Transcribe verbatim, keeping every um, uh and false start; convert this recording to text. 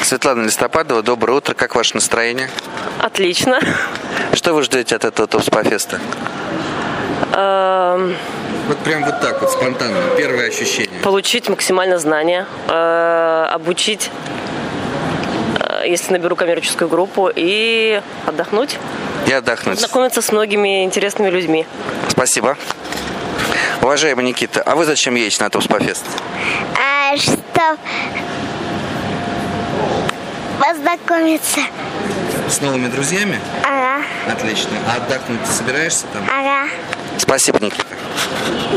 Светлана Листопадова, доброе утро. Как ваше настроение? Отлично. Что вы ждете от этого ТОПСПА-феста? Эм, Вот прям вот так вот, спонтанно. Первые ощущения. Получить максимально знания, э, обучить, э, если наберу коммерческую группу, и отдохнуть. И отдохнуть. Знакомиться с многими интересными людьми. Спасибо. Уважаемый Никита, а вы зачем едете на ТОПСПА-фест? А что? Познакомиться. С новыми друзьями? Ага, Отлично. А отдохнуть ты собираешься там? ага. Спасибо, Никита.